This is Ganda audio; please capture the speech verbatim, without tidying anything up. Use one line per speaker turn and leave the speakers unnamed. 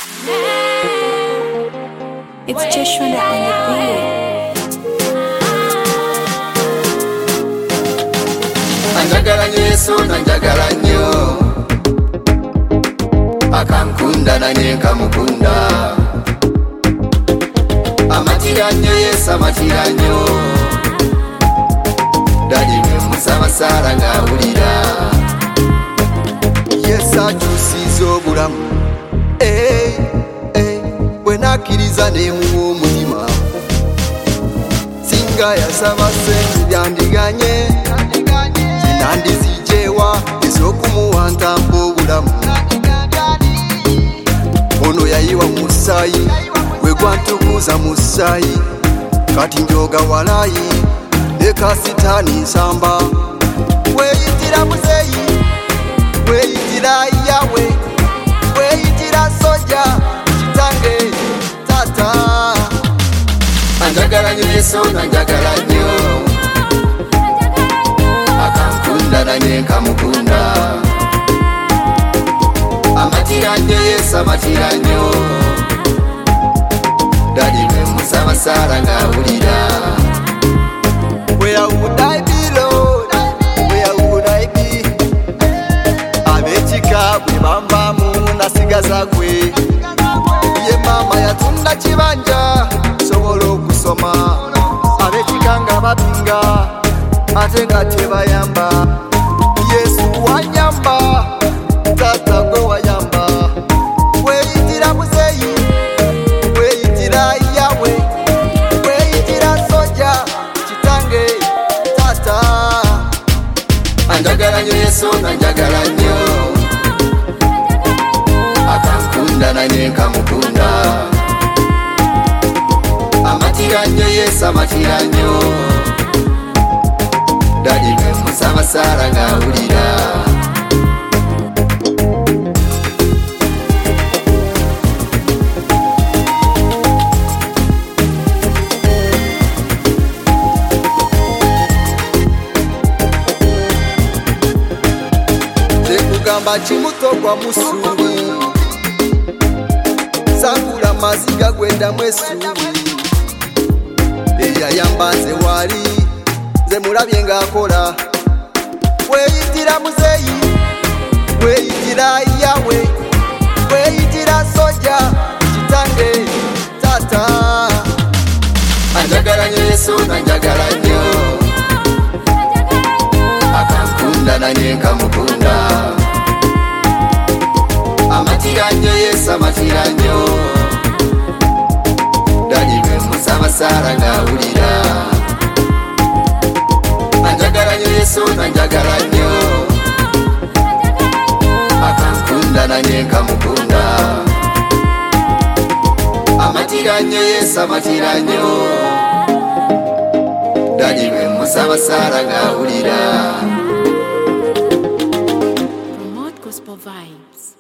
It's Joshua on the beat.
Anjagala nnyo Yesu nanjagala nnyo, akankunda nanye nkamukunda. Amatira nnyo Yesu amatira nnyo, dadi mwe musaba sala ng'awulira. Yesu akyusiza obulamu, eh, eh, bwe nakkiriza neemuwa omutima. Singa yasaba ssente byandiganye, zinandizijewa ez'okumuwa ntampa obulamu. Ono yayiwa mu musaayi, gwe gwantukuza mu ssaayi, kati njoga walayi ne kasitaani nsamba. Weeyitira muzeeyi, weeyitira yawe, weeyitira soja, kitange tata. Anjagala nnyo Yesu nanjagala nnyo, akankunda nanye nkamukunda. Amatira nnyo Yesu amatira nnyo, dadi mwe musaba sala ng'awulira. Where would I be, Lord? Where would I be? Abechika bwe bambamu nasigaza gwe. Ye mama yatunda kibanja sobola okusoma. Abechika nga bapinga ate nga tebayamba. Yesu wanyamba, tata gwe wayamba. Weeyitira muzeeyi, weeyitira yawe, weeyitira soja, kitange tata. Anjagala nnyo Yesu nanjagala nnyo, akankunda nanye nkamukunda. Amatira nnyo Yesu amatira nnyo, dadi mwe musaba sala ng'awulira. Tekugamba kimutogwa musubi, sangula maziga gwendamu essubi. Eyayamba nze wali, nze mulabye ng'akola. Weeyitira muzeeyi, weeyitira yawe, weeyitira soja, kitange tata. Anjagala nnyo Yesu nanjagala nnyo, akankunda nanye nkamukunda. Amatira nnyo Yesu amatira nnyo, dadi mwe musaba sala ng'awulira. Anjagala nnyo Yesu nanjagala nnyo, akankunda nanye nkamukunda. Amatira nnyo Yesu amatira nnyo, dadi mwe musaba sala ng'awulira.
Promote gospel vibes.